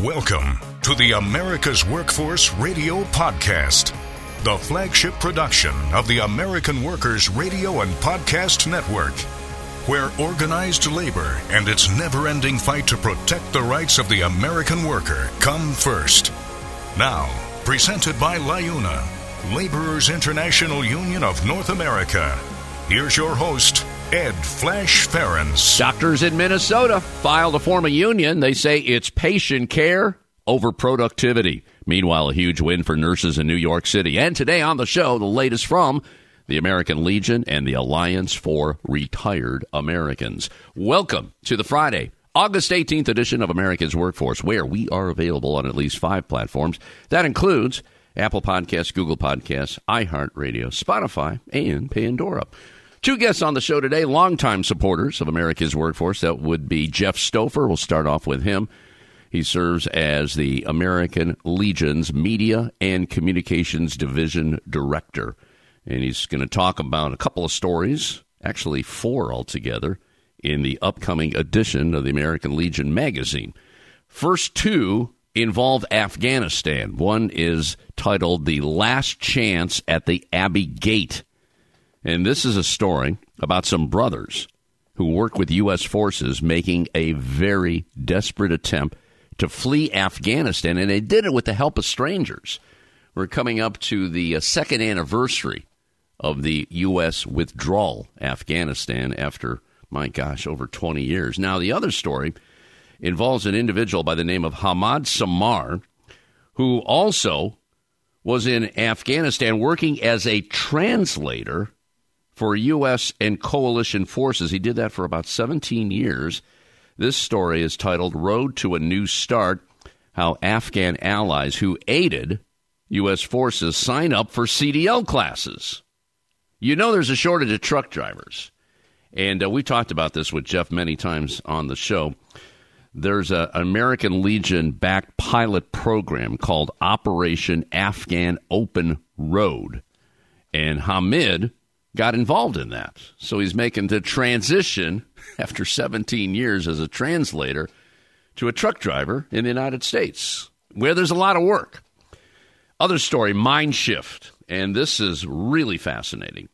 Welcome to the America's Workforce Radio Podcast, the flagship production of the American Workers Radio and Podcast Network, where organized labor and its never-ending fight to protect the rights of the American worker come first. Now, presented by LIUNA, Laborers International Union of North America. Here's your host, Ed Flash Ferens. Doctors in Minnesota filed to form a union. They say it's patient care over productivity. Meanwhile, a huge win for nurses in New York City. And today on the show, the latest from the American Legion and the Alliance for Retired Americans. Welcome to the Friday, August 18th edition of America's Workforce, where we are available on at least 5 platforms. That includes Apple Podcasts, Google Podcasts, iHeartRadio, Spotify, and Pandora. 2 guests on the show today, longtime supporters of America's Workforce. That would be Jeff Stouffer. We'll start off with him. He serves as the American Legion's Media and Communications Division Director. And he's going to talk about a couple of stories, actually 4 altogether, in the upcoming edition of the American Legion magazine. First 2 involve Afghanistan. One is titled The Last Chance at the Abbey Gate. And this is a story about some brothers who work with U.S. forces making a very desperate attempt to flee Afghanistan, and they did it with the help of strangers. We're coming up to the second anniversary of the U.S. withdrawal Afghanistan after, my gosh, over 20 years. Now, the other story involves an individual by the name of Hamad Samar, who also was in Afghanistan working as a translator for U.S. and coalition forces. He did that for about 17 years. This story is titled Road to a New Start, How Afghan Allies Who Aided U.S. Forces Sign Up for CDL Classes. You know there's a shortage of truck drivers. And we talked about this with Jeff many times on the show. There's an American Legion-backed pilot program called Operation Afghan Open Road. And Hamid got involved in that. So he's making the transition after 17 years as a translator to a truck driver in the United States, where there's a lot of work. Other story, Mind Shift. And this is really fascinating.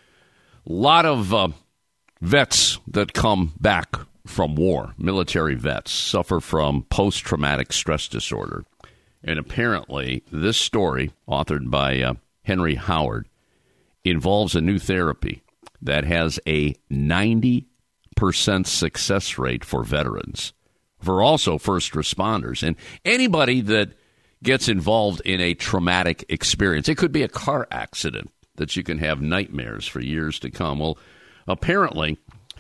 A lot of vets that come back from war, military vets, suffer from post-traumatic stress disorder. And apparently, this story, authored by Henry Howard, involves a new therapy that has a 90% success rate for veterans, for also first responders, and anybody that gets involved in a traumatic experience. It could be a car accident that you can have nightmares for years to come. Well, apparently,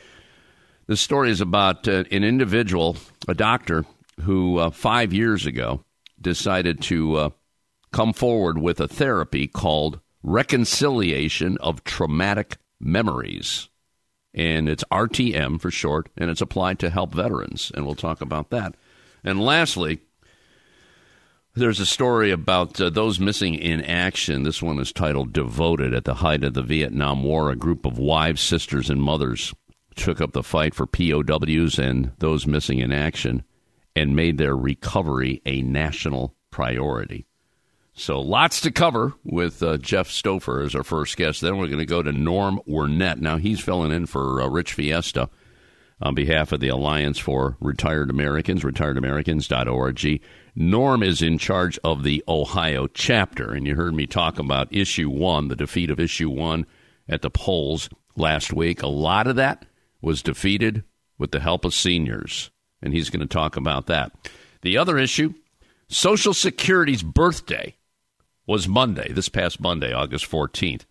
this story is about an individual, a doctor, who 5 years ago decided to come forward with a therapy called Reconciliation of Traumatic Memories. And it's RTM for short, and it's applied to help veterans. And we'll talk about that. And lastly, there's a story about those missing in action. This one is titled Devoted. At the height of the Vietnam War, a group of wives, sisters, and mothers took up the fight for POWs and those missing in action and made their recovery a national priority. So lots to cover with Jeff Stouffer as our first guest. Then we're going to go to Norm Wernett. Now, he's filling in for Rich Fiesta on behalf of the Alliance for Retired Americans, retiredameriCans.org. Norm is in charge of the Ohio chapter, and you heard me talk about Issue 1, the defeat of Issue 1 at the polls last week. A lot of that was defeated with the help of seniors, and he's going to talk about that. The other issue, Social Security's birthday was Monday, this past Monday, August 14th.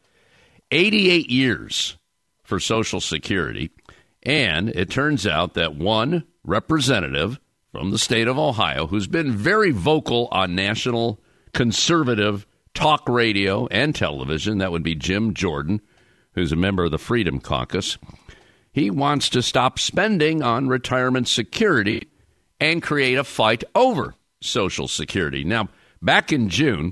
88 years for Social Security, and it turns out that one representative from the state of Ohio, who's been very vocal on national conservative talk radio and television, that would be Jim Jordan, who's a member of the Freedom Caucus, he wants to stop spending on retirement security and create a fight over Social Security. Now, back in June,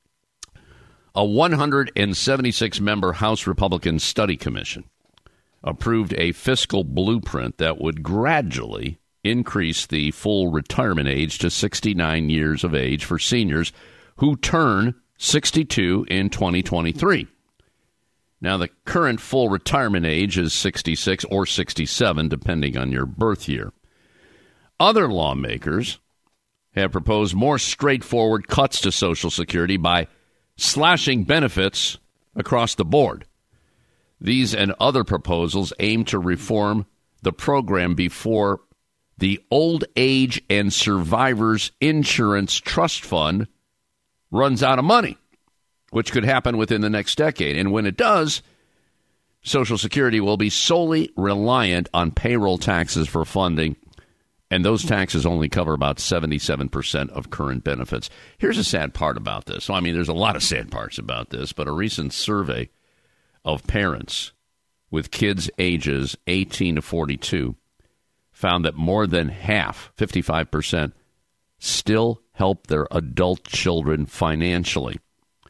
a 176-member House Republican Study Commission approved a fiscal blueprint that would gradually increase the full retirement age to 69 years of age for seniors who turn 62 in 2023. Now, the current full retirement age is 66 or 67, depending on your birth year. Other lawmakers have proposed more straightforward cuts to Social Security by slashing benefits across the board. These and other proposals aim to reform the program before the Old Age and Survivors Insurance Trust Fund runs out of money, which could happen within the next decade. And when it does, Social Security will be solely reliant on payroll taxes for funding, and those taxes only cover about 77% of current benefits. Here's a sad part about this. I mean, there's a lot of sad parts about this, but a recent survey of parents with kids ages 18 to 42 found that more than half, 55%, still help their adult children financially.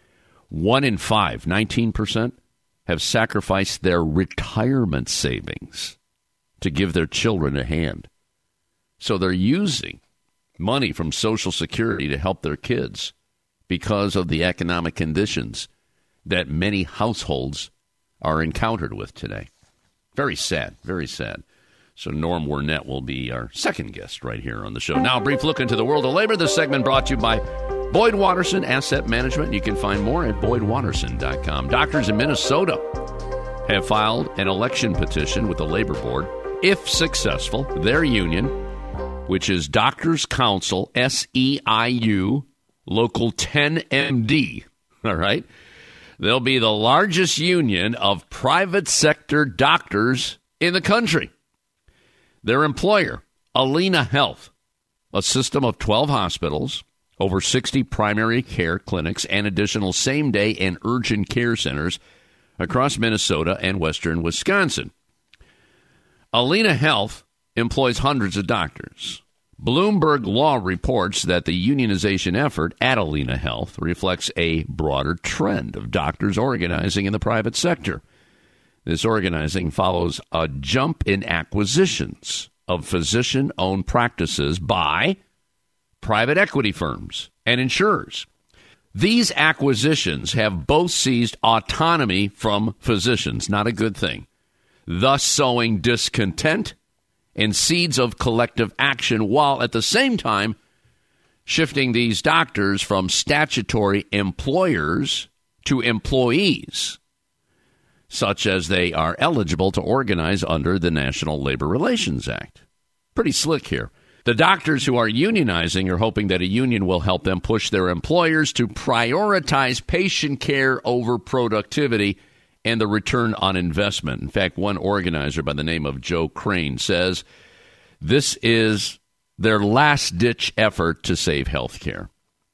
1 in 5, 19%, have sacrificed their retirement savings to give their children a hand. So they're using money from Social Security to help their kids because of the economic conditions that many households are encountered with today. Very sad, very sad. So Norm Wernett will be our second guest right here on the show. Now, a brief look into the world of labor. This segment brought to you by Boyd Watterson Asset Management. You can find more at boydwatterson.com. Doctors in Minnesota have filed an election petition with the Labor Board. If successful, their union, which is Doctors Council, SEIU, Local 10MD, all right? They'll be the largest union of private sector doctors in the country. Their employer, Allina Health, a system of 12 hospitals, over 60 primary care clinics, and additional same-day and urgent care centers across Minnesota and western Wisconsin. Allina Health employs hundreds of doctors. Bloomberg Law reports that the unionization effort at Allina Health reflects a broader trend of doctors organizing in the private sector. This organizing follows a jump in acquisitions of physician-owned practices by private equity firms and insurers. These acquisitions have both seized autonomy from physicians, not a good thing, thus sowing discontent and seeds of collective action, while at the same time shifting these doctors from statutory employers to employees, such as they are eligible to organize under the National Labor Relations Act. Pretty slick here. The doctors who are unionizing are hoping that a union will help them push their employers to prioritize patient care over productivity and the return on investment. In fact, one organizer by the name of Joe Crane says this is their last-ditch effort to save health care.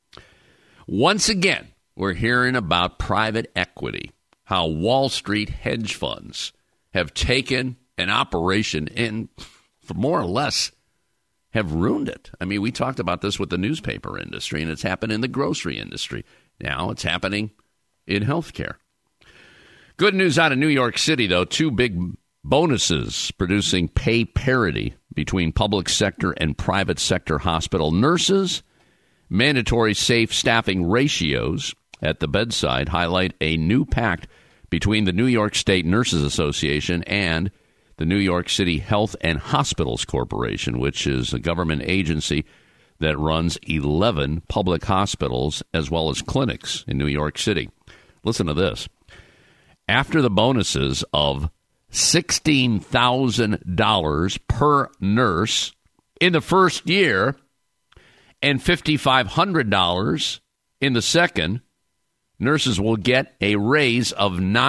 Once again, we're hearing about private equity, how Wall Street hedge funds have taken an operation and, for more or less, have ruined it. I mean, we talked about this with the newspaper industry, and it's happened in the grocery industry. Now it's happening in healthcare. Good news out of New York City, though. 2 big bonuses producing pay parity between public sector and private sector hospital nurses. Mandatory safe staffing ratios at the bedside highlight a new pact between the New York State Nurses Association and the New York City Health and Hospitals Corporation, which is a government agency that runs 11 public hospitals as well as clinics in New York City. Listen to this. After the bonuses of $16,000 per nurse in the first year and $5,500 in the second, nurses will get a raise of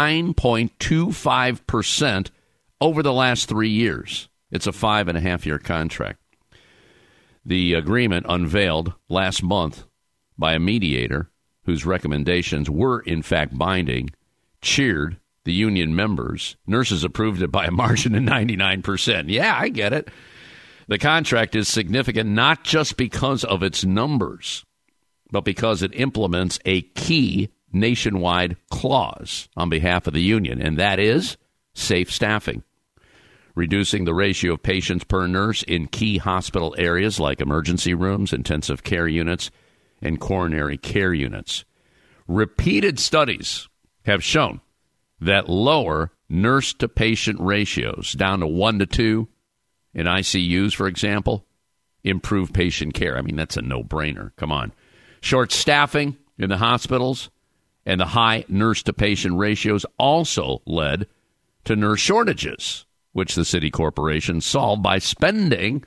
9.25% over the last 3 years. It's a 5.5-year contract. The agreement, unveiled last month by a mediator whose recommendations were in fact binding, cheered the union members. Nurses approved it by a margin of 99%. Yeah, I get it. The contract is significant not just because of its numbers, but because it implements a key nationwide clause on behalf of the union, and that is safe staffing. reducing the ratio of patients per nurse in key hospital areas like emergency rooms, intensive care units, and coronary care units. Repeated studies have shown that lower nurse-to-patient ratios, down to 1 to 2 in ICUs, for example, improve patient care. I mean, that's a no-brainer. Come on. Short staffing in the hospitals and the high nurse-to-patient ratios also led to nurse shortages, which the city corporation solved by spending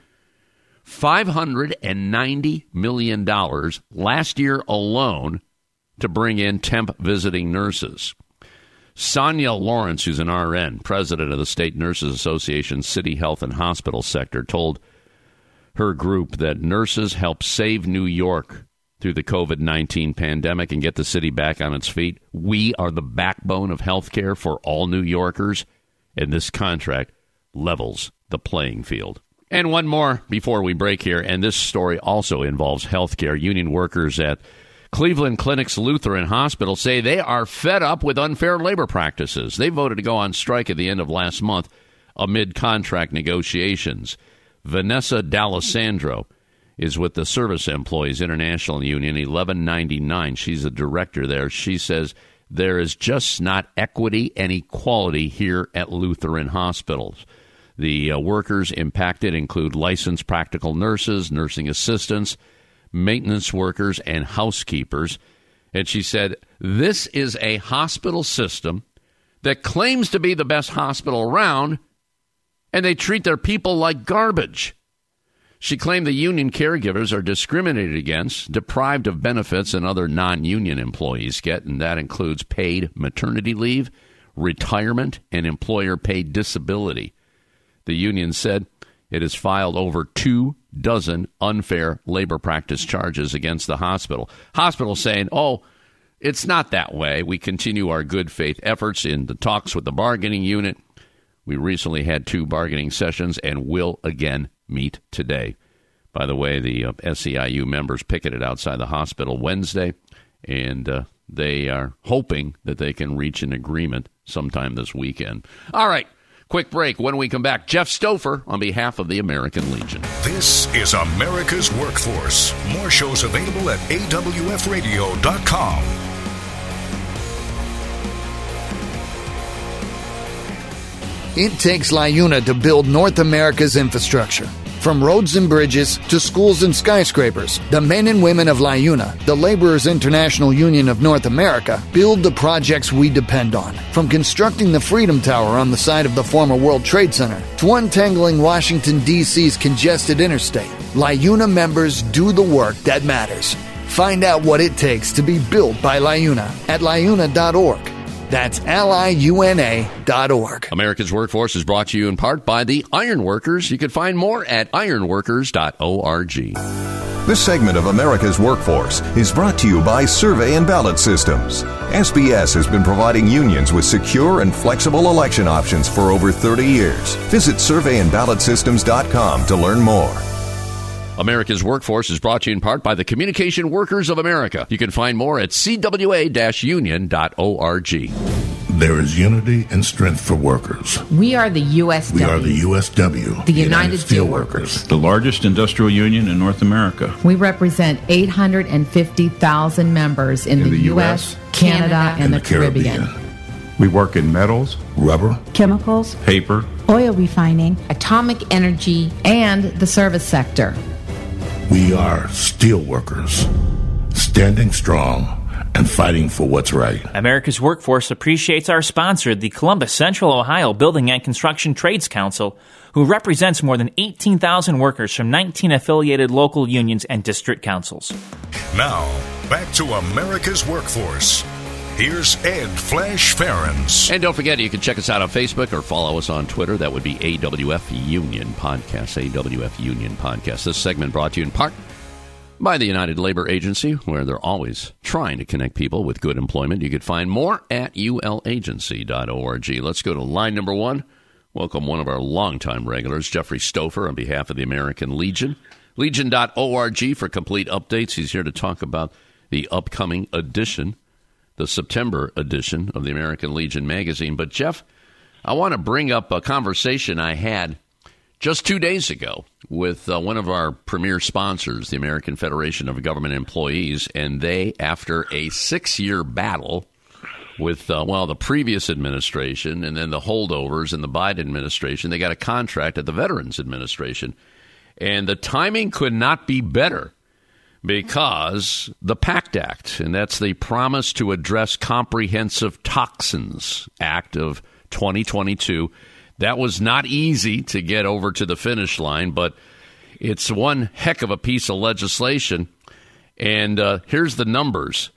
$590 million last year alone to bring in temp visiting nurses. Sonia Lawrence, who's an RN, president of the State Nurses Association City Health and Hospital Sector, told her group that nurses helped save New York through the COVID-19 pandemic and get the city back on its feet. We are the backbone of health care for all New Yorkers, and this contract levels the playing field. And one more before we break here, and this story also involves health care. Union workers at Cleveland Clinic's Lutheran Hospital say they are fed up with unfair labor practices. They voted to go on strike at the end of last month amid contract negotiations. Vanessa D'Alessandro is with the Service Employees International Union 1199. She's a director there. She says there is just not equity and equality here at Lutheran hospitals. The workers impacted include licensed practical nurses, nursing assistants, maintenance workers, and housekeepers. And she said, this is a hospital system that claims to be the best hospital around, and they treat their people like garbage. She claimed the union caregivers are discriminated against, deprived of benefits and other non-union employees get, and that includes paid maternity leave, retirement, and employer-paid disability. The union said it has filed over 24 unfair labor practice charges against the hospital. Hospital saying, it's not that way. We continue our good faith efforts in the talks with the bargaining unit. We recently had 2 bargaining sessions and will again meet today. By the way, the SEIU members picketed outside the hospital Wednesday, and they are hoping that they can reach an agreement sometime this weekend. All right, quick break. When we come back, Jeff Stouffer on behalf of the American Legion. This is America's Workforce. More shows available at awfradio.com. It takes LiUNA to build North America's infrastructure. From roads and bridges to schools and skyscrapers, the men and women of LiUNA, the Laborers International Union of North America, build the projects we depend on. From constructing the Freedom Tower on the site of the former World Trade Center to untangling Washington, D.C.'s congested interstate, LiUNA members do the work that matters. Find out what it takes to be built by LiUNA at liuna.org. That's liuna.org. America's Workforce is brought to you in part by the Iron Workers. You can find more at ironworkers.org. This segment of America's Workforce is brought to you by Survey and Ballot Systems. SBS has been providing unions with secure and flexible election options for over 30 years. Visit surveyandballotsystems.com to learn more. America's Workforce is brought to you in part by the Communication Workers of America. You can find more at cwa-union.org. There is unity and strength for workers. We are the USW. We are the USW. The United Steelworkers. The largest industrial union in North America. We represent 850,000 members in the U.S., Canada, and the Caribbean. We work in metals, rubber, chemicals, paper, oil refining, atomic energy, and the service sector. We are steelworkers, standing strong and fighting for what's right. America's Workforce appreciates our sponsor, the Columbus Central Ohio Building and Construction Trades Council, who represents more than 18,000 workers from 19 affiliated local unions and district councils. Now, back to America's Workforce. Here's Ed Flash Ferens. And don't forget, you can check us out on Facebook or follow us on Twitter. That would be AWF Union Podcast, AWF Union Podcast. This segment brought to you in part by the United Labor Agency, where they're always trying to connect people with good employment. You can find more at ulagency.org. Let's go to line number 1. Welcome one of our longtime regulars, Jeffrey Stouffer, on behalf of the American Legion. Legion.org for complete updates. He's here to talk about the upcoming edition, the September edition of the American Legion magazine. But, Jeff, I want to bring up a conversation I had just 2 days ago with one of our premier sponsors, the American Federation of Government Employees, and they, after a 6-year battle with, the previous administration and then the holdovers in the Biden administration, they got a contract at the Veterans Administration. And the timing could not be better because the PACT Act, and that's the Promise to Address Comprehensive Toxins Act of 2022, that was not easy to get over to the finish line, but it's one heck of a piece of legislation. And here's the numbers.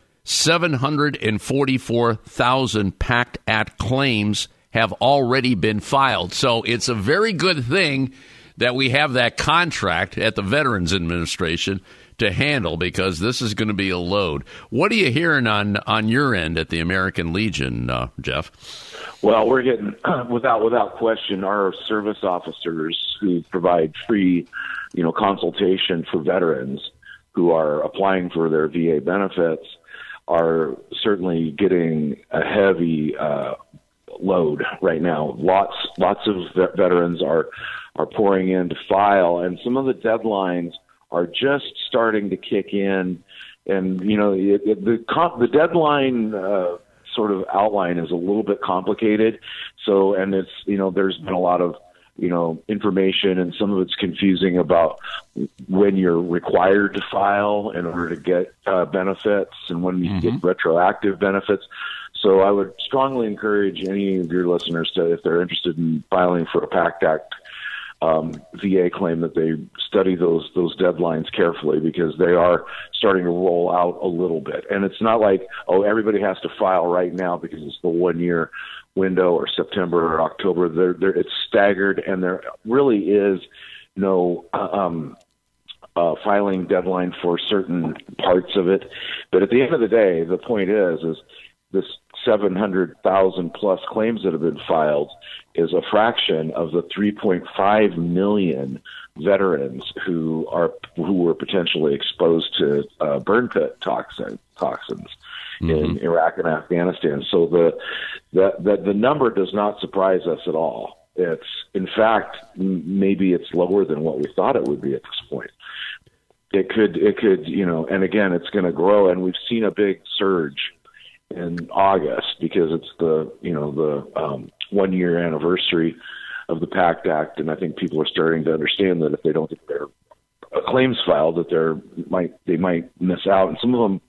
744,000 PACT Act claims have already been filed. So it's a very good thing that we have that contract at the Veterans Administration to handle, because this is going to be a load. What are you hearing on your end at the American Legion, Jeff? Well, we're getting, without question, our service officers who provide free, consultation for veterans who are applying for their VA benefits are certainly getting a heavy load right now. Lots of veterans are pouring in to file, and some of the deadlines are just starting to kick in. And, the deadline sort of outline is a little bit complicated. So, and it's, there's been a lot of, information, and some of it's confusing about when you're required to file in order to get benefits and when you get retroactive benefits. So I would strongly encourage any of your listeners to, if they're interested in filing for a PACT Act VA claim, that they study those deadlines carefully, because they are starting to roll out a little bit. And it's not like, everybody has to file right now because it's the 1 year window, or September or October. It's staggered, and there really is no filing deadline for certain parts of it. But at the end of the day, the point is this 700,000 plus claims that have been filed is a fraction of the 3.5 million veterans who were potentially exposed to burn pit toxins in Iraq and Afghanistan. So the number does not surprise us at all. It's, in fact, maybe it's lower than what we thought it would be at this point. It could, and again, it's going to grow, and we've seen a big surge in August because it's the 1 year anniversary of the PACT Act, and I think people are starting to understand that if they don't get their claims filed, that they might miss out, and some of them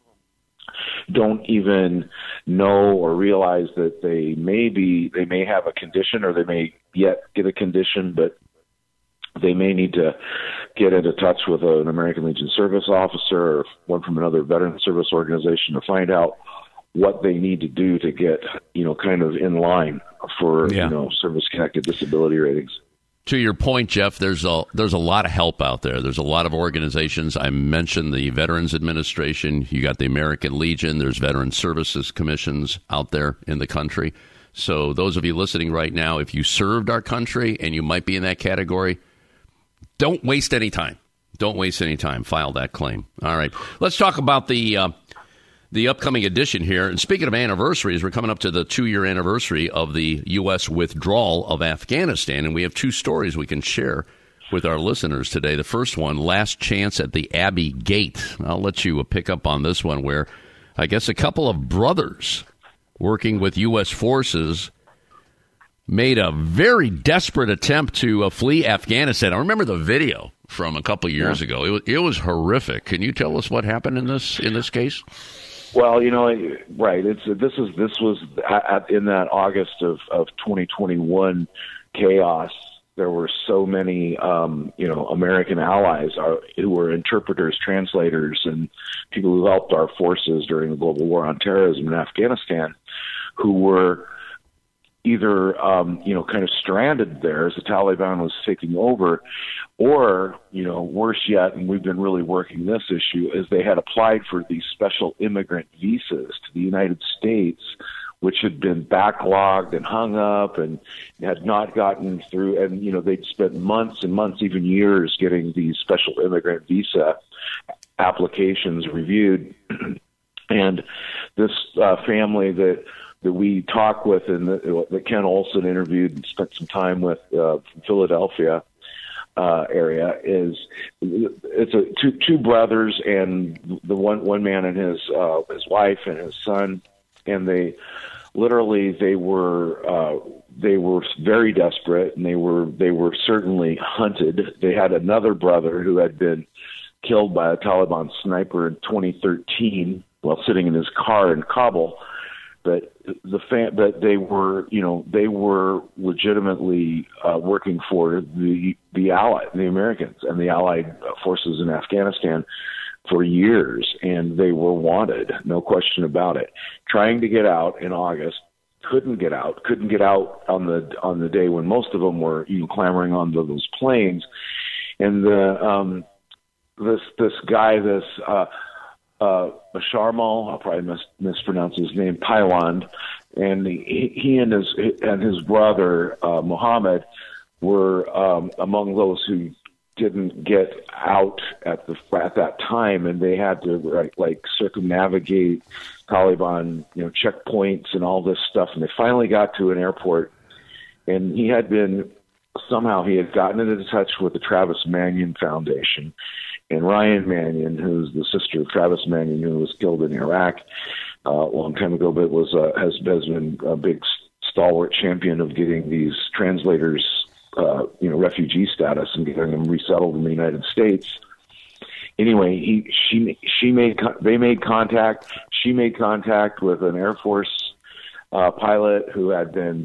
don't even know or realize that they may have a condition, or they may yet get a condition, but they may need to get into touch with an American Legion service officer or one from another veteran service organization to find out what they need to do to get, kind of in line for, service-connected disability ratings. To your point, Jeff, there's a lot of help out there. There's a lot of organizations. I mentioned the Veterans Administration. You got the American Legion. There's veteran services commissions out there in the country. So those of you listening right now, if you served our country and you might be in that category, don't waste any time. Don't waste any time. File that claim. All right. Let's talk about the upcoming edition here. And speaking of anniversaries, we're coming up to the 2-year anniversary of the U.S. withdrawal of Afghanistan, and we have 2 stories we can share with our listeners today. The first one, Last Chance at the Abbey Gate. I'll let you pick up on this one, where I guess a couple of brothers working with U.S. forces made a very desperate attempt to flee Afghanistan. I remember the video from a couple of years ago. It was horrific. Can you tell us what happened in this case? Well, right. This was in that August of 2021 chaos. There were so many, American allies who were interpreters, translators, and people who helped our forces during the global war on terrorism in Afghanistan, who were either, kind of stranded there as the Taliban was taking over, or, worse yet, and we've been really working this issue, is they had applied for these special immigrant visas to the United States, which had been backlogged and hung up and had not gotten through. And, they'd spent months and months, even years, getting these special immigrant visa applications reviewed. And this family that that we talk with and that Ken Olson interviewed and spent some time with from Philadelphia area is it's two brothers and the one man and his wife and his son, and they were very desperate, and they were certainly hunted. They had another brother who had been killed by a Taliban sniper in 2013 while sitting in his car in Kabul. But they were legitimately working for the Americans and the Allied forces in Afghanistan for years, and they were wanted, no question about it. Trying to get out in August, couldn't get out on the day when most of them were clamoring on those planes, and this guy, Sharmal, I'll probably mispronounce his name, Thailand, and he and his brother Mohammed were among those who didn't get out at that time, and they had to circumnavigate Taliban checkpoints and all this stuff, and they finally got to an airport, and he had gotten into touch with the Travis Manion Foundation. And Ryan Manion, who's the sister of Travis Manion, who was killed in Iraq a long time ago, but has been a big stalwart champion of getting these translators, refugee status and getting them resettled in the United States. Anyway, they made contact. She made contact with an Air Force pilot who had been,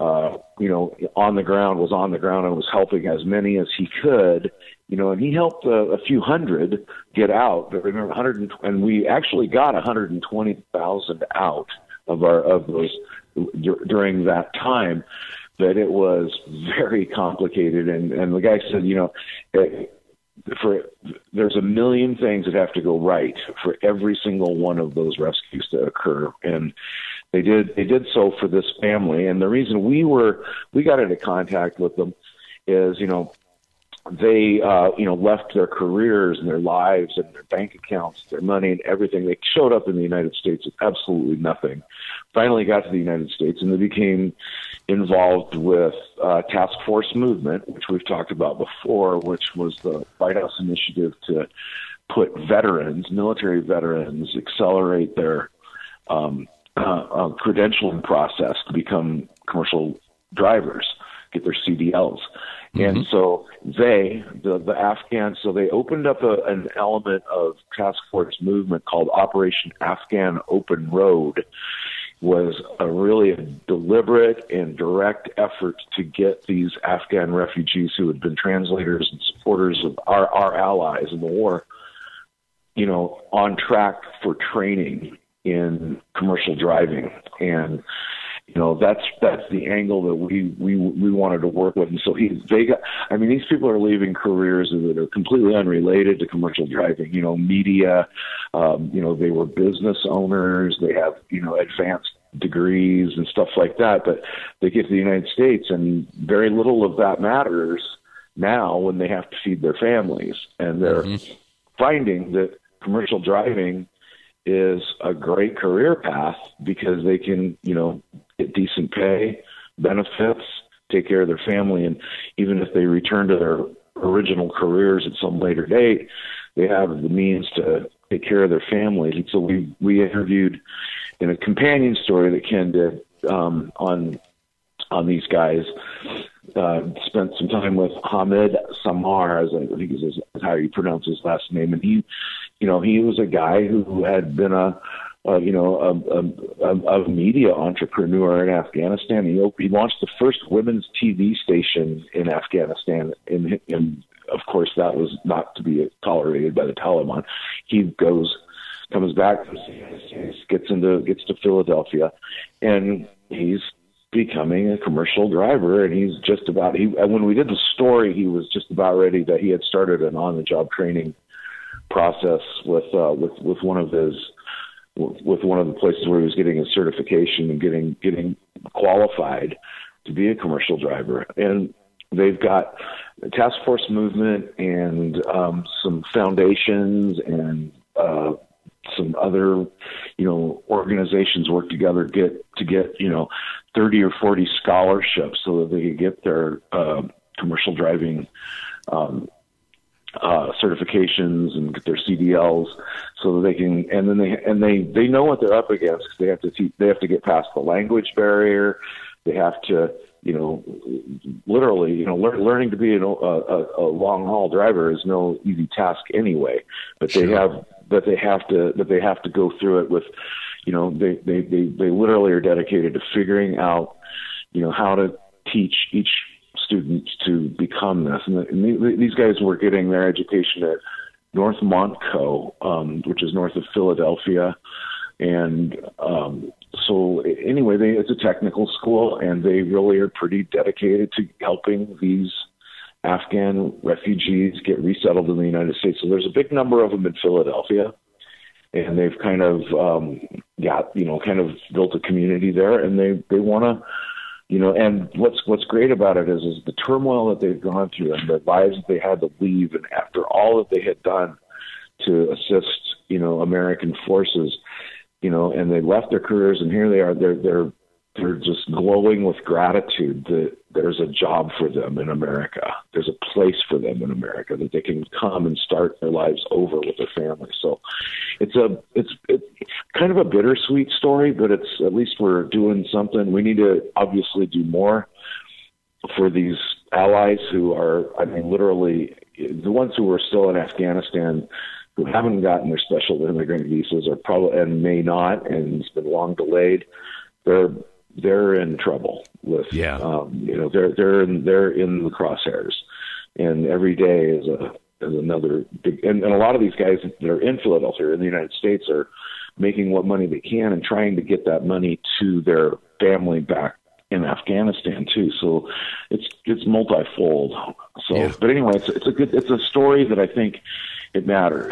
on the ground and was helping as many as he could. And he helped a few hundred get out. But remember, and we actually got 120,000 out of those during that time. But it was very complicated, and the guy said, there's a million things that have to go right for every single one of those rescues to occur, and they did so for this family. And the reason we got into contact with them is, they left their careers and their lives and their bank accounts, their money and everything. They showed up in the United States with absolutely nothing. Finally got to the United States, and they became involved with Task Force Movement, which we've talked about before, which was the White House initiative to put military veterans, accelerate their credentialing process to become commercial drivers, get their CDLs. And so the Afghans, so they opened up an element of Task Force Movement called Operation Afghan Open Road. Was a really deliberate and direct effort to get these Afghan refugees who had been translators and supporters of our allies in the war, on track for training in commercial driving. And that's the angle that we wanted to work with. And so these people are leaving careers that are completely unrelated to commercial driving, media, they were business owners, they have, advanced degrees and stuff like that, but they get to the United States and very little of that matters now when they have to feed their families. And they're finding that commercial driving is a great career path because they can, get decent pay, benefits, take care of their family, and even if they return to their original careers at some later date, they have the means to take care of their families. And so we interviewed in a companion story that Ken did on these guys, spent some time with Hamid Samar, as I think is how you pronounce his last name, and he was a guy who had been a media entrepreneur in Afghanistan. He launched the first women's TV station in Afghanistan, and of course that was not to be tolerated by the Taliban. He comes back, gets to Philadelphia, and he's becoming a commercial driver. And he's just about when we did the story, he was just about ready. That he had started an on-the-job training process with one of the places where he was getting his certification and getting qualified to be a commercial driver. And they've got a Task Force Movement and some foundations and some other, organizations work together to get 30 or 40 scholarships so that they could get their commercial driving certifications and get their CDLs, so that they can, and then they know what they're up against. They have to get past the language barrier. They have to, literally, learning to be a long haul driver is no easy task anyway. But they have to go through it with, they literally are dedicated to figuring out, how to teach each student to become this. And these guys were getting their education at North Montco, which is north of Philadelphia. And so anyway, it's a technical school, and they really are pretty dedicated to helping these Afghan refugees get resettled in the United States. So there's a big number of them in Philadelphia, and they've kind of kind of built a community there, and they want to, and what's great about it is the turmoil that they've gone through and the lives that they had to leave, and after all that they had done to assist, American forces, and they left their careers, and here they are. They're just glowing with gratitude that there's a job for them in America. There's a place for them in America that they can come and start their lives over with their family. So it's kind of a bittersweet story, but it's, at least we're doing something. We need to obviously do more for these allies who are, literally the ones who are still in Afghanistan, who haven't gotten their special immigrant visas, are probably, and may not, and it's been long delayed. They're in trouble with, they're in the crosshairs, and every day is another big, and a lot of these guys that are in Philadelphia, in the United States, are making what money they can and trying to get that money to their family back in Afghanistan too. So it's multifold. So, But anyway, it's a story that I think it matters.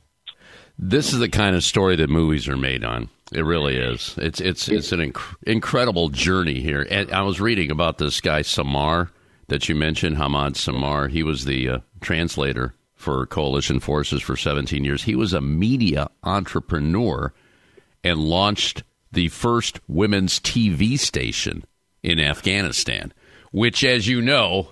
This is the kind of story that movies are made on. It really is. It's an incredible journey here. And I was reading about this guy Samar that you mentioned, Hamad Samar. He was the translator for coalition forces for 17 years. He was a media entrepreneur and launched the first women's TV station in Afghanistan, which, as you know,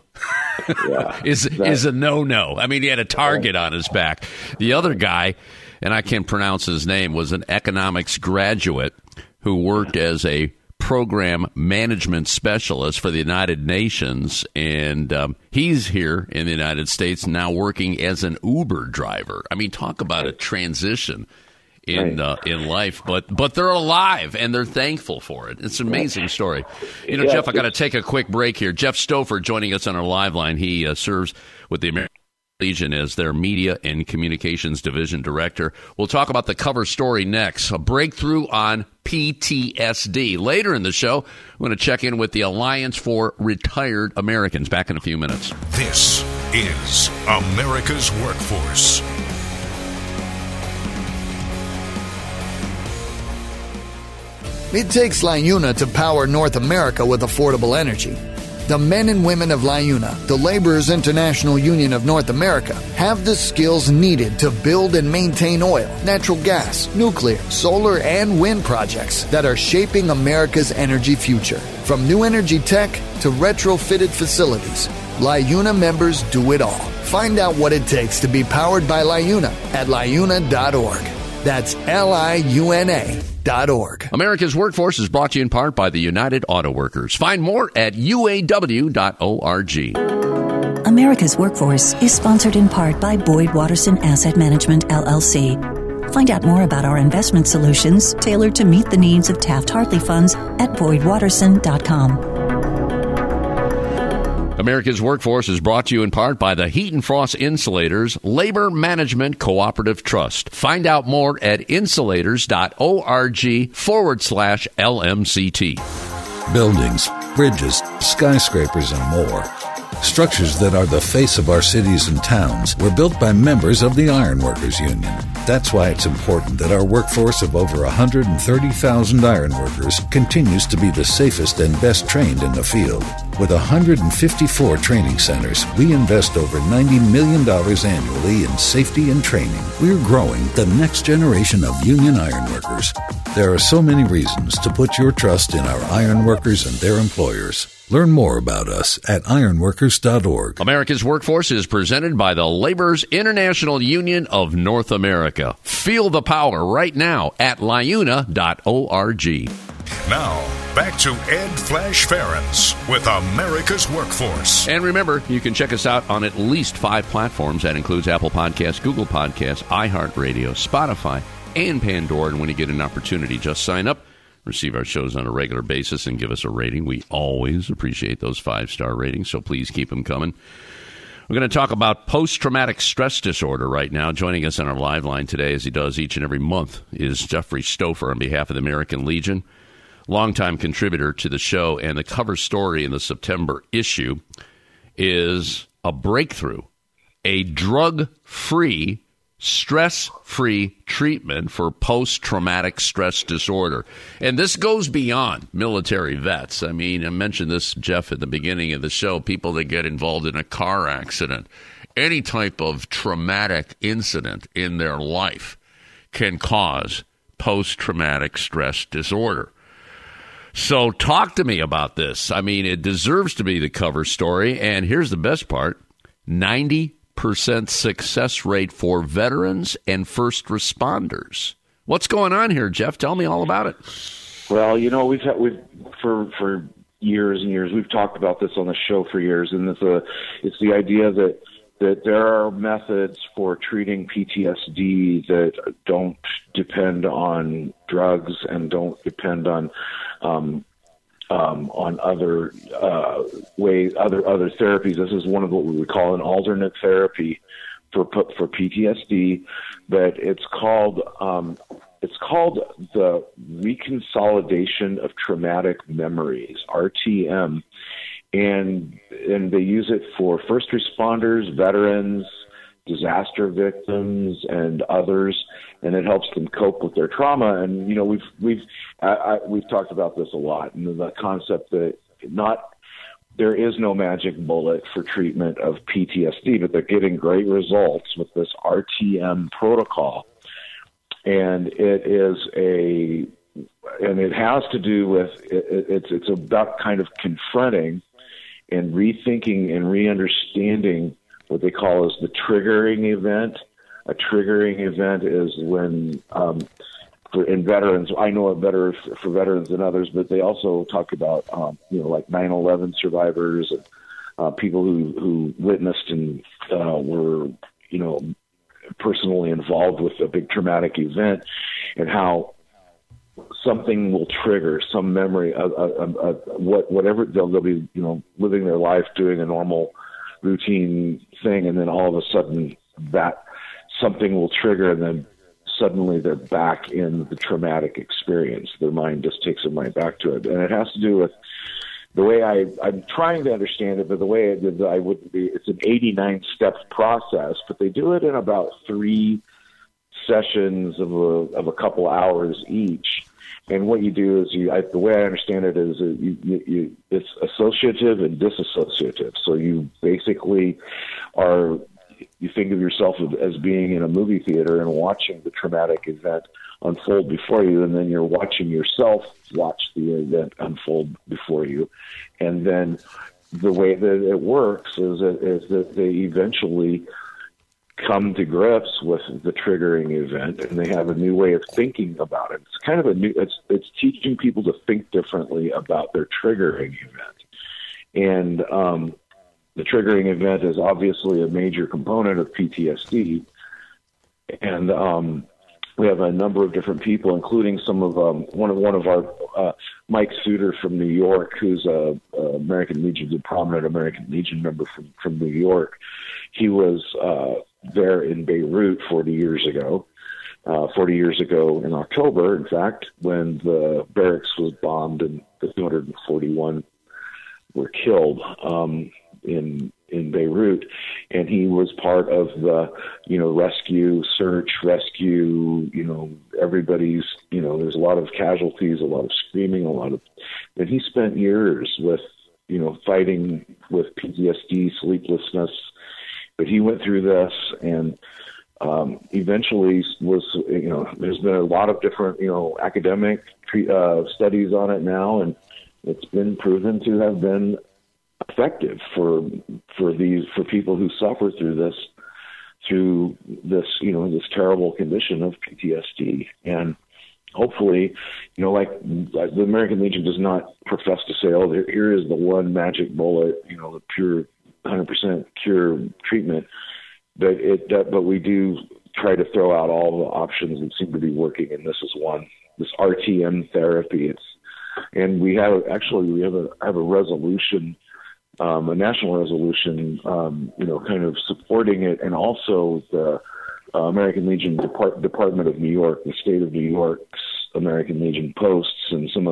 is a no-no. He had a target on his back. The other guy, and I can't pronounce his name, was an economics graduate who worked as a program management specialist for the United Nations, and he's here in the United States now working as an Uber driver. Talk about a transition in life, but they're alive and they're thankful for it. It's an amazing story. Jeff, I got to take a quick break here. Jeff Stouffer joining us on our live line. He serves with the American Legion as their Media and Communications Division Director. We'll talk about the cover story next, a breakthrough on PTSD. Later in the show, we're going to check in with the Alliance for Retired Americans. Back in a few minutes. This is America's Workforce. It takes LiUNA to power North America with affordable energy. The men and women of LiUNA, the Laborers International Union of North America, have the skills needed to build and maintain oil, natural gas, nuclear, solar, and wind projects that are shaping America's energy future. From new energy tech to retrofitted facilities, LiUNA members do it all. Find out what it takes to be powered by LiUNA at liuna.org. That's LIUNA.org. America's Workforce is brought to you in part by the United Auto Workers. Find more at uaw.org. America's Workforce is sponsored in part by Boyd Watterson Asset Management, LLC. Find out more about our investment solutions tailored to meet the needs of Taft-Hartley funds at boydwatterson.com. America's Workforce is brought to you in part by the Heat and Frost Insulators Labor Management Cooperative Trust. Find out more at insulators.org/LMCT. Buildings, bridges, skyscrapers, and more. Structures that are the face of our cities and towns were built by members of the Ironworkers Union. That's why it's important that our workforce of over 130,000 ironworkers continues to be the safest and best trained in the field. With 154 training centers, we invest over $90 million annually in safety and training. We're growing the next generation of union ironworkers. There are so many reasons to put your trust in our ironworkers and their employers. Learn more about us at ironworkers.org. America's Workforce is presented by the Laborers International Union of North America. Feel the power right now at liuna.org. Now, back to Ed Flash Ferens with America's Workforce. And remember, you can check us out on at least 5 platforms. That includes Apple Podcasts, Google Podcasts, iHeartRadio, Spotify, and Pandora. And when you get an opportunity, just sign up, receive our shows on a regular basis, and give us a rating. We always appreciate those 5-star ratings, so please keep them coming. We're going to talk about post-traumatic stress disorder right now. Joining us on our live line today, as he does each and every month, is Jeffrey Stouffer on behalf of the American Legion, longtime contributor to the show, and the cover story in the September issue is a breakthrough, a drug-free, stress-free treatment for post-traumatic stress disorder. And this goes beyond military vets. I mean, I mentioned this, Jeff, at the beginning of the show, people that get involved in a car accident, any type of traumatic incident in their life can cause post-traumatic stress disorder. So talk to me about this. I mean, it deserves to be the cover story. And here's the best part, 90% success rate for veterans and first responders. What's going on here, Jeff? Tell me all about it. Well, you know, we've for years and years, we've talked about this on the show for years, and it's the idea that there are methods for treating PTSD that don't depend on drugs and don't depend on other ways, other therapies. This is one of what we would call an alternate therapy for PTSD, but it's called the reconsolidation of traumatic memories, RTM, and they use it for first responders, veterans, disaster victims, and others, and it helps them cope with their trauma. And you know, we've talked about this a lot, and the concept that there is no magic bullet for treatment of PTSD, but they're getting great results with this RTM protocol, and it has to do with it's about kind of confronting and rethinking and re-understanding what they call as the triggering event. A triggering event is when, in veterans, I know it better for veterans than others, but they also talk about, like 9/11 survivors and people who witnessed and were, personally involved with a big traumatic event, and how something will trigger some memory of whatever they'll be, living their life, doing a normal routine thing, and then all of a sudden that something will trigger, and then suddenly they're back in the traumatic experience. Their mind just takes their mind back to it. And it has to do with the way I'm trying to understand it, but the way I wouldn't be, it's an 89-step process, but they do it in about 3 sessions of a couple hours each. And what you do is the way I understand it is it's associative and disassociative. So you basically you think of yourself as being in a movie theater and watching the traumatic event unfold before you, and then you're watching yourself watch the event unfold before you. And then the way that it works is that they eventually come to grips with the triggering event, and they have a new way of thinking about it. It's kind of it's teaching people to think differently about their triggering event. And the triggering event is obviously a major component of PTSD. And we have a number of different people, including some of one of our Mike Suter from New York, who's a prominent American Legion member from New York. He was there in Beirut 40 years ago. 40 years ago in October, in fact, when the barracks was bombed and the 241 were killed in Beirut, and he was part of the rescue, everybody's, there's a lot of casualties, a lot of screaming, and he spent years with, fighting with PTSD, sleeplessness, but he went through this, and eventually was, there's been a lot of different, academic studies on it now, and it's been proven to have been effective for people who suffer through this, this terrible condition of PTSD. And hopefully, like the American Legion does not profess to say, oh, here is the one magic bullet, the pure 100% cure treatment. But we do try to throw out all the options that seem to be working, and this is one. This RTM therapy. We have a resolution, a national resolution, kind of supporting it, and also the American Legion Department of New York, the state of New York's American Legion posts, and some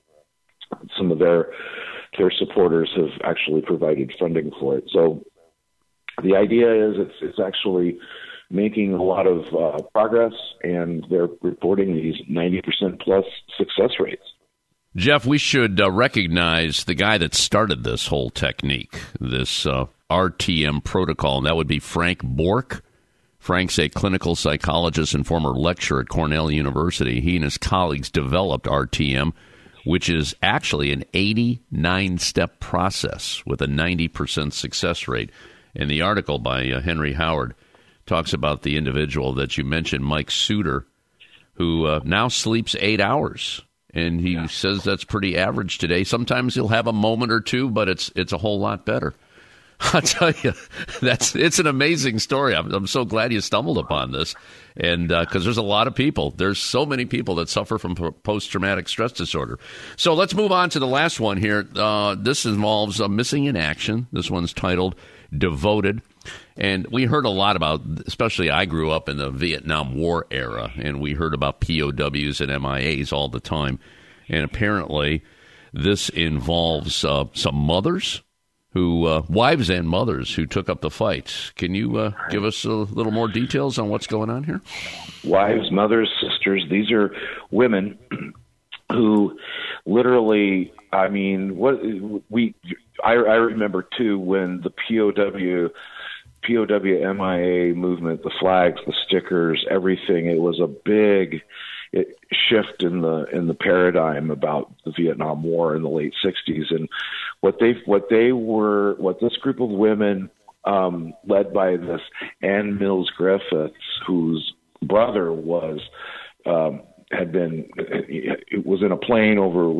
of their supporters have actually provided funding for it. So the idea is it's actually making a lot of progress, and they're reporting these 90% plus success rates. Jeff, we should recognize the guy that started this whole technique, this RTM protocol, and that would be Frank Bork. Frank's a clinical psychologist and former lecturer at Cornell University. He and his colleagues developed RTM, which is actually an 89-step process with a 90% success rate. And the article by Henry Howard talks about the individual that you mentioned, Mike Suter, who now sleeps 8 hours. And he says that's pretty average today. Sometimes he'll have a moment or two, but it's a whole lot better. I'll tell you, it's an amazing story. I'm so glad you stumbled upon this, and because there's a lot of people. There's so many people that suffer from post-traumatic stress disorder. So let's move on to the last one here. This involves Missing in Action. This one's titled Devoted. And we heard a lot about, especially I grew up in the Vietnam War era, and we heard about POWs and MIAs all the time. And apparently this involves some mothers wives and mothers who took up the fight. Can you give us a little more details on what's going on here? Wives, mothers, sisters, these are women who literally, I remember too when the POW MIA movement, the flags, the stickers, everything, it was a big shift in the paradigm about the Vietnam War in the late 60s. And what this group of women, led by this Ann Mills Griffiths, whose brother was in a plane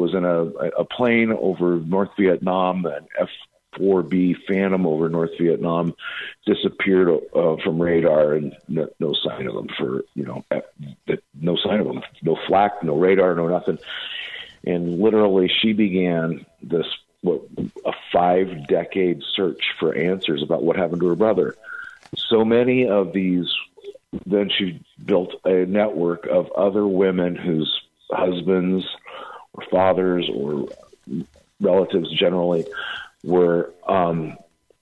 over North Vietnam, an F-4B Phantom over North Vietnam, disappeared from radar, and no sign of them no sign of them, no flak, no radar, no nothing. And literally she began this a 5-decade search for answers about what happened to her brother. So many of these, then she built a network of other women whose husbands or fathers or relatives generally were POW,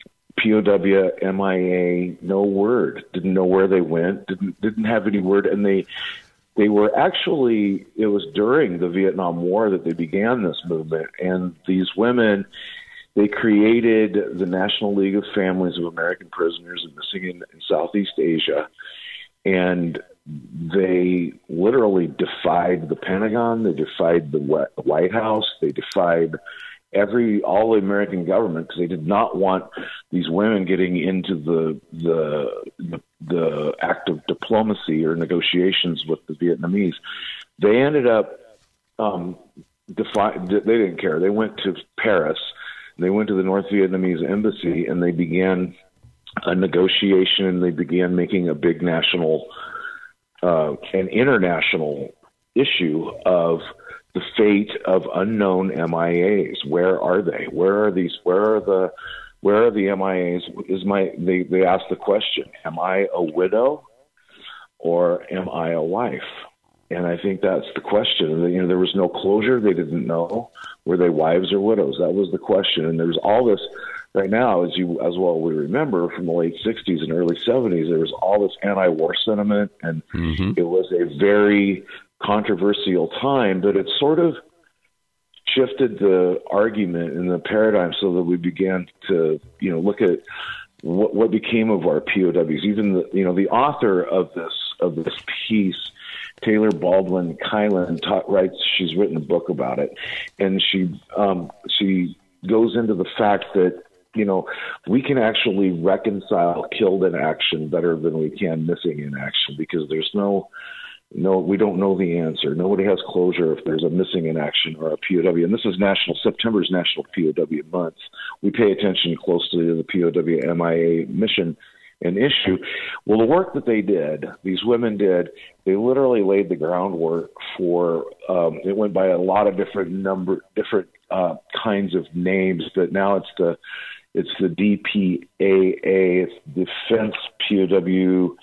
MIA, no word, didn't know where they went, didn't have any word, and they were actually, it was during the Vietnam War that they began this movement, and these women, they created the National League of Families of American Prisoners and Missing in Southeast Asia, and they literally defied the Pentagon, they defied the White House, they defied all the American government, because they did not want these women getting into the act of diplomacy or negotiations with the Vietnamese. They ended up they didn't care. They went to Paris. They went to the North Vietnamese embassy, and they began a negotiation. They began making a big national and international issue of the fate of unknown MIAs. Where are they? Where are the MIAs? They asked the question, am I a widow or am I a wife? And I think that's the question. There was no closure. They didn't know. Were they wives or widows? That was the question. And there's all this right now, as well we remember from the late 60s and early 70s, there was all this anti-war sentiment, and it was a very controversial time, but it sort of shifted the argument and the paradigm so that we began to, look at what became of our POWs. Even the author of this piece, Taylor Baldwin Kylan, writes. She's written a book about it, and she goes into the fact that we can actually reconcile killed in action better than we can missing in action, because there's we don't know the answer. Nobody has closure if there's a missing in action or a POW. And this is September's National POW Month. We pay attention closely to the POW MIA mission and issue. Well, the work that these women did, they literally laid the groundwork for, it went by a lot of different kinds of names, but now it's the DPAA, it's Defense POW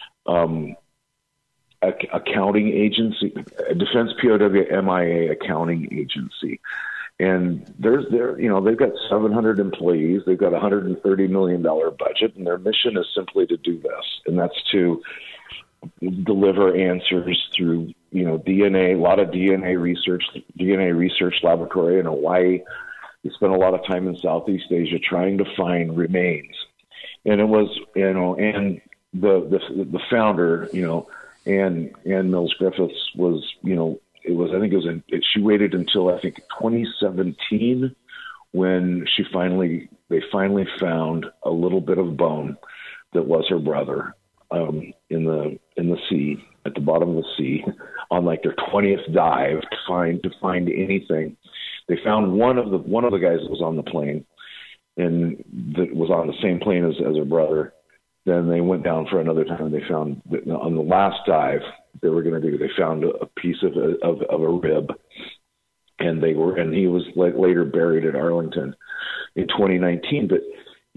Accounting Agency, Defense POW MIA Accounting Agency. And they've got 700 employees. They've got a $130 million budget, and their mission is simply to do this, and that's to deliver answers through, DNA, a lot of DNA research laboratory in Hawaii. We spent a lot of time in Southeast Asia trying to find remains, and it was, and the founder, Ann Mills Griffiths was, she waited until 2017 when they finally found a little bit of bone that was her brother in the sea, at the bottom of the sea, on their 20th dive to find anything. They found one of the guys that was on the plane, and that was on the same plane as her brother. Then they went down for another time. They found that on the last dive they found a piece of a rib, and he was later buried at Arlington in 2019. But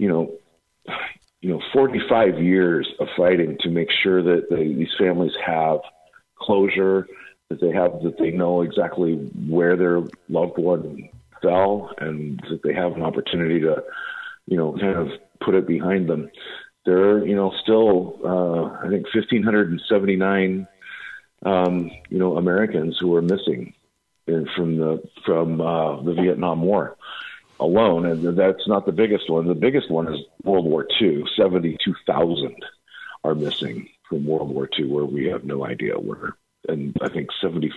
45 years of fighting to make sure that these families have closure, that they know exactly where their loved one fell, and that they have an opportunity to kind of put it behind them. There are, still, I think 1,579, Americans who are missing from the Vietnam War alone. And that's not the biggest one. The biggest one is World War II. 72,000 are missing from World War II, where we have no idea where. And I think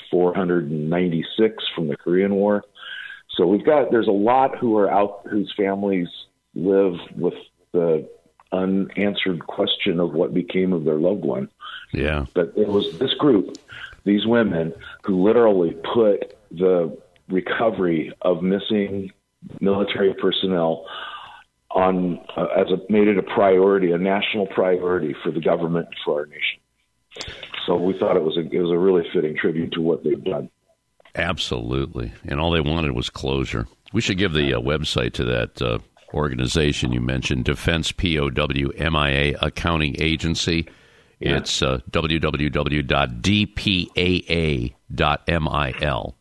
7,496 from the Korean War. So there's a lot who are out, whose families live with the unanswered question of what became of their loved one. Yeah. But it was this group, these women, who literally put the recovery of missing military personnel on made it a priority, a national priority for the government and for our nation. So we thought it was a really fitting tribute to what they've done. Absolutely. And all they wanted was closure. We should give the website to that organization you mentioned, Defense POW MIA Accounting Agency. Yeah. It's www.dpaa.mil,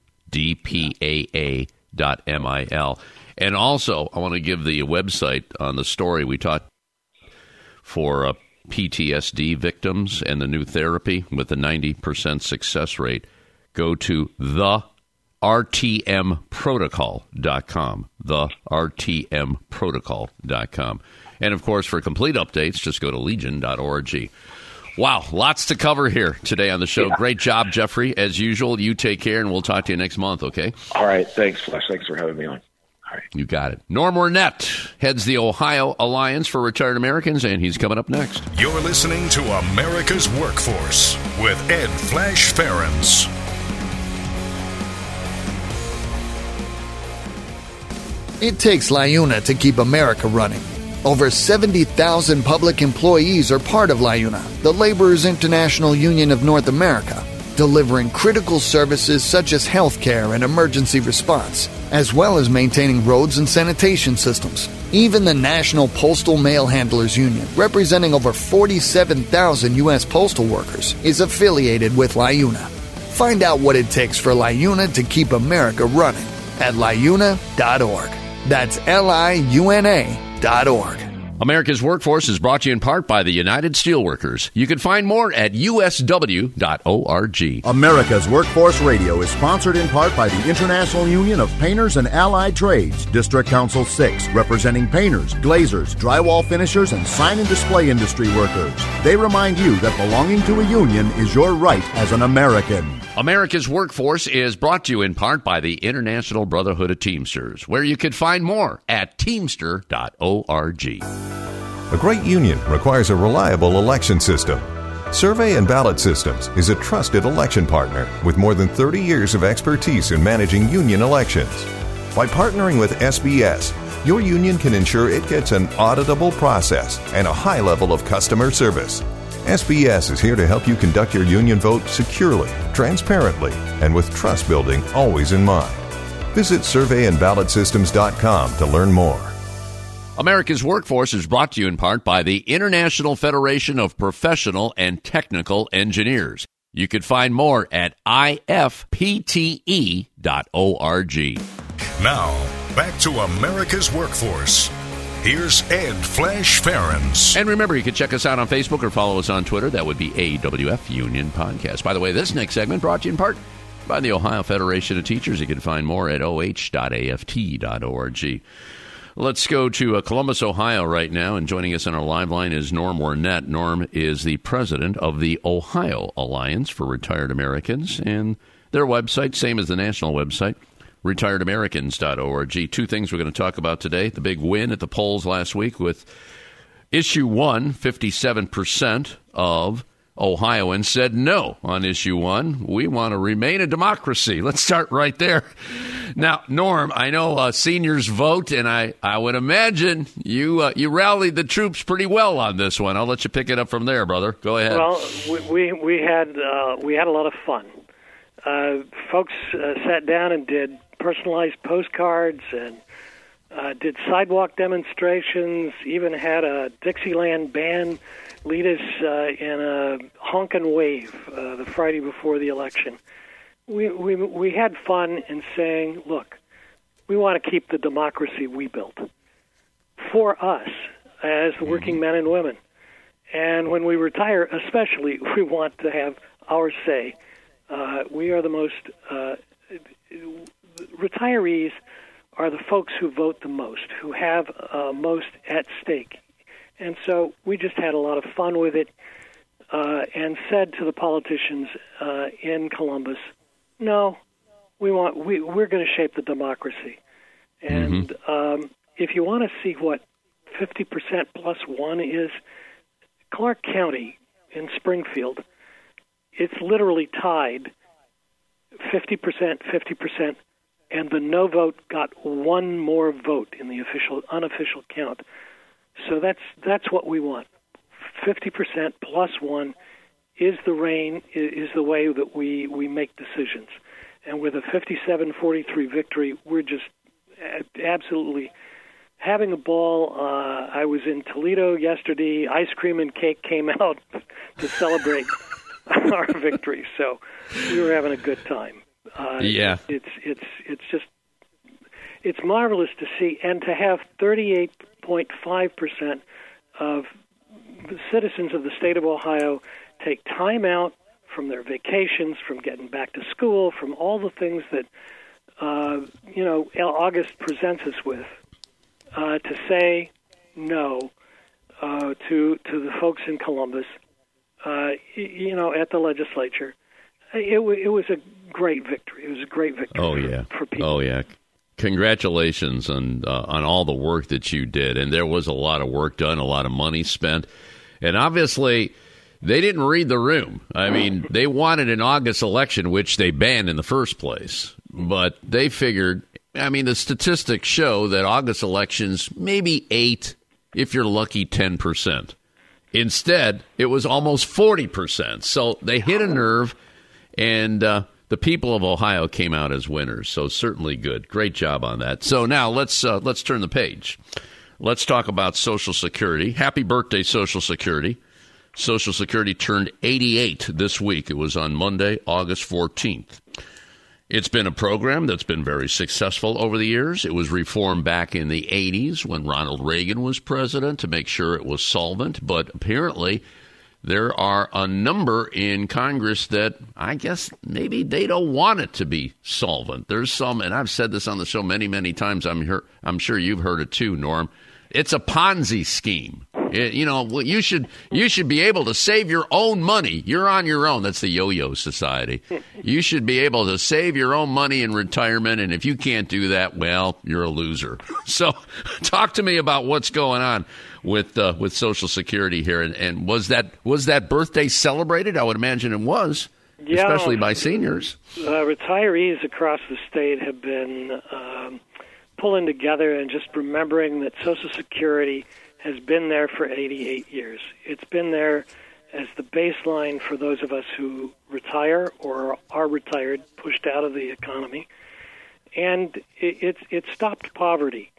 dpaa.mil. And also, I want to give the website on the story we talked for PTSD victims and the new therapy with a 90% success rate. Go to thertmprotocol.com, thertmprotocol.com. And, of course, for complete updates, just go to legion.org. Wow, lots to cover here today on the show. Yeah. Great job, Jeffrey. As usual, you take care, and we'll talk to you next month, okay? All right. Thanks, Flash. Thanks for having me on. All right. You got it. Norm Ornette heads the Ohio Alliance for Retired Americans, and he's coming up next. You're listening to America's Workforce with Ed Flash Ferens. It takes LIUNA to keep America running. Over 70,000 public employees are part of LIUNA, the Laborers International Union of North America, delivering critical services such as healthcare and emergency response, as well as maintaining roads and sanitation systems. Even the National Postal Mail Handlers Union, representing over 47,000 U.S. postal workers, is affiliated with LIUNA. Find out what it takes for LIUNA to keep America running at LIUNA.org. That's LIUNA.org. America's Workforce is brought to you in part by the United Steelworkers. You can find more at usw.org. America's Workforce Radio is sponsored in part by the International Union of Painters and Allied Trades, District Council 6, representing painters, glazers, drywall finishers, and sign and display industry workers. They remind you that belonging to a union is your right as an American. America's Workforce is brought to you in part by the International Brotherhood of Teamsters, where you can find more at teamster.org. A great union requires a reliable election system. Survey and Ballot Systems is a trusted election partner with more than 30 years of expertise in managing union elections. By partnering with SBS, your union can ensure it gets an auditable process and a high level of customer service. SBS is here to help you conduct your union vote securely, transparently, and with trust building always in mind. Visit surveyandballotsystems.com to learn more. America's Workforce is brought to you in part by the International Federation of Professional and Technical Engineers. You can find more at ifpte.org. Now, back to America's Workforce. Here's Ed Flash Ferens. And remember, you can check us out on Facebook or follow us on Twitter. That would be AWF Union Podcast. By the way, this next segment brought to you in part by the Ohio Federation of Teachers. You can find more at oh.aft.org. Let's go to Columbus, Ohio right now, and joining us on our live line is Norm Warnett. Norm is the president of the Ohio Alliance for Retired Americans, and their website, same as the national website, retiredamericans.org. Two things we're going to talk about today. The big win at the polls last week with Issue 1, 57% of Ohioans said no on Issue 1. We want to remain a democracy. Let's start right there. Now, Norm, I know seniors vote, and I would imagine you rallied the troops pretty well on this one. I'll let you pick it up from there, brother. Go ahead. Well, we had a lot of fun. Folks sat down and did personalized postcards and did sidewalk demonstrations, even had a Dixieland band lead us in a honkin' wave the Friday before the election. We had fun in saying, look, we want to keep the democracy we built for us as the working men and women. And when we retire, especially, we want to have our say. We are the most retirees are the folks who vote the most, who have most at stake. And so we just had a lot of fun with it and said to the politicians in Columbus, no, we're going to shape the democracy. And if you want to see what 50% plus 1 is, Clark County in Springfield, it's literally tied 50%, and the no vote got one more vote in the unofficial count. So that's what we want. 50% plus 1 is the way that we make decisions. And with a 57-43 victory, we're just absolutely having a ball. I was in Toledo yesterday. Ice cream and cake came out to celebrate our victory. So we were having a good time. It's marvelous to see, and to have 38.5% of the citizens of the state of Ohio take time out from their vacations, from getting back to school, from all the things that August presents us with, to say no to the folks in Columbus, at the legislature. It was a great victory. It was a great victory for people. Oh, yeah. Congratulations on all the work that you did. And there was a lot of work done, a lot of money spent. And obviously, they didn't read the room. I mean, they wanted an August election, which they banned in the first place. But they figured, the statistics show that August elections, maybe 8, if you're lucky, 10%. Instead, it was almost 40%. So they hit a nerve, and the people of Ohio came out as winners. So certainly good. Great job on that. So now let's turn the page. Let's talk about Social Security. Happy birthday, Social Security. Social Security turned 88 this week. It was on Monday, August 14th. It's been a program that's been very successful over the years. It was reformed back in the 80s when Ronald Reagan was president to make sure it was solvent. But apparently there are a number in Congress that I guess maybe they don't want it to be solvent. There's some, and I've said this on the show many, many times. I'm sure you've heard it too, Norm. It's a Ponzi scheme. You should be able to save your own money. You're on your own. That's the Yo-Yo Society. You should be able to save your own money in retirement, and if you can't do that, well, you're a loser. So talk to me about what's going on with Social Security here, and was that birthday celebrated? I would imagine it was, especially by seniors. Retirees across the state have been pulling together and just remembering that Social Security has been there for 88 years. It's been there as the baseline for those of us who retire or are retired, pushed out of the economy. And it stopped poverty.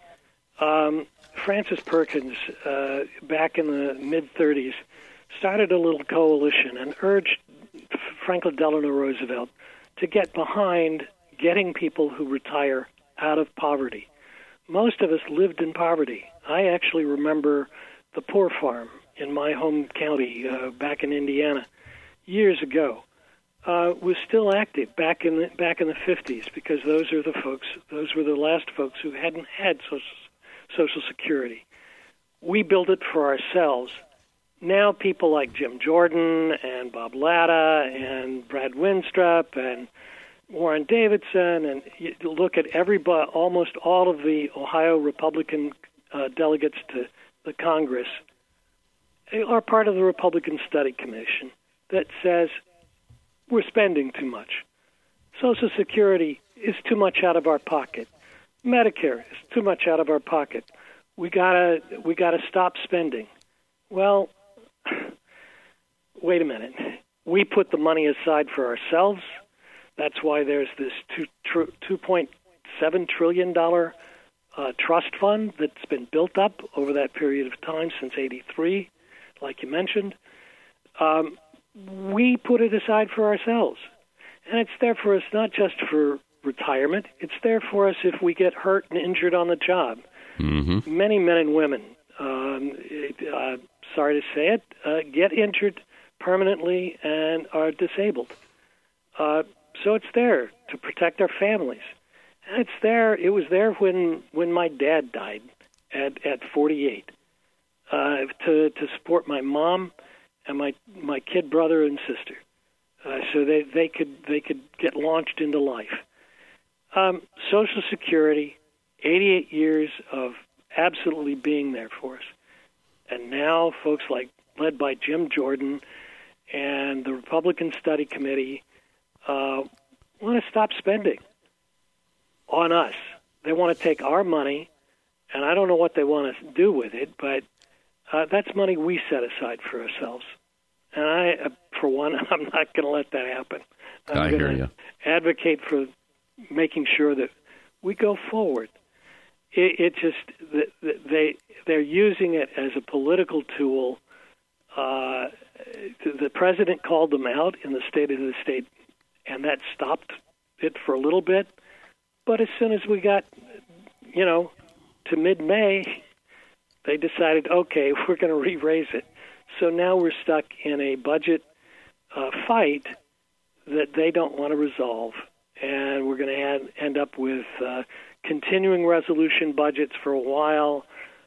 Francis Perkins, back in the mid-30s, started a little coalition and urged Franklin Delano Roosevelt to get behind getting people who retire out of poverty. Most of us lived in poverty. I actually remember the Poor Farm in my home county back in Indiana years ago. Was still active back in the 50s because those were the last folks who hadn't had Social Security. We built it for ourselves. Now people like Jim Jordan and Bob Latta and Brad Winstrup and Warren Davidson, and you look at almost all of the Ohio Republican delegates to the Congress are part of the Republican Study Commission that says we're spending too much. Social Security is too much out of our pocket. Medicare is too much out of our pocket. We gotta stop spending. Well, wait a minute. We put the money aside for ourselves. That's why there's this $2.7 trillion trust fund that's been built up over that period of time since '83, like you mentioned. We put it aside for ourselves. And it's there for us not just for retirement. It's there for us if we get hurt and injured on the job. Mm-hmm. Many men and women, sorry to say it, get injured permanently and are disabled. So it's there to protect our families. And it's there. It was there when my dad died at 48 to support my mom and my kid brother and sister, so they could get launched into life. Social Security, 88 years of absolutely being there for us, and now folks led by Jim Jordan and the Republican Study Committee want to stop spending on us. They want to take our money, and I don't know what they want to do with it, but that's money we set aside for ourselves. And I, for one, I'm not going to let that happen. I hear you. Advocate for making sure that we go forward. They're using it as a political tool. The president called them out in the State of the State, and that stopped it for a little bit. But as soon as we got, to mid-May, they decided, okay, we're going to re-raise it. So now we're stuck in a budget fight that they don't want to resolve. And we're going to end up with continuing resolution budgets for a while.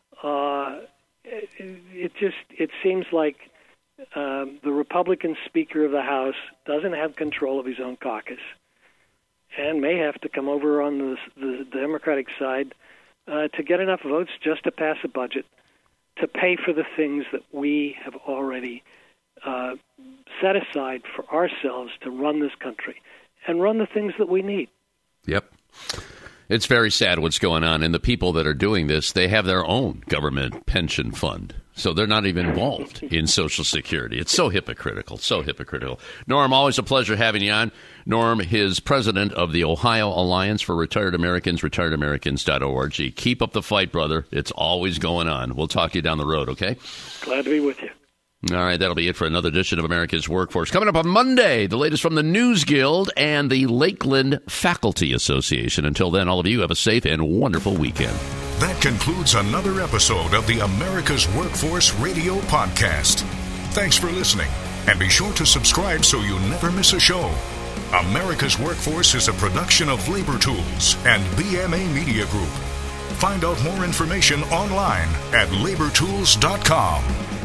It seems like the Republican Speaker of the House doesn't have control of his own caucus and may have to come over on the Democratic side to get enough votes just to pass a budget to pay for the things that we have already set aside for ourselves to run this country and run the things that we need. Yep. It's very sad what's going on. And the people that are doing this, they have their own government pension fund. So they're not even involved in Social Security. It's so hypocritical, so hypocritical. Norm, always a pleasure having you on. Norm is president of the Ohio Alliance for Retired Americans, retiredamericans.org. Keep up the fight, brother. It's always going on. We'll talk to you down the road, okay? Glad to be with you. All right, that'll be it for another edition of America's Workforce. Coming up on Monday, the latest from the News Guild and the Lakeland Faculty Association. Until then, all of you have a safe and wonderful weekend. That concludes another episode of the America's Workforce Radio Podcast. Thanks for listening, and be sure to subscribe so you never miss a show. America's Workforce is a production of Labor Tools and BMA Media Group. Find out more information online at labortools.com.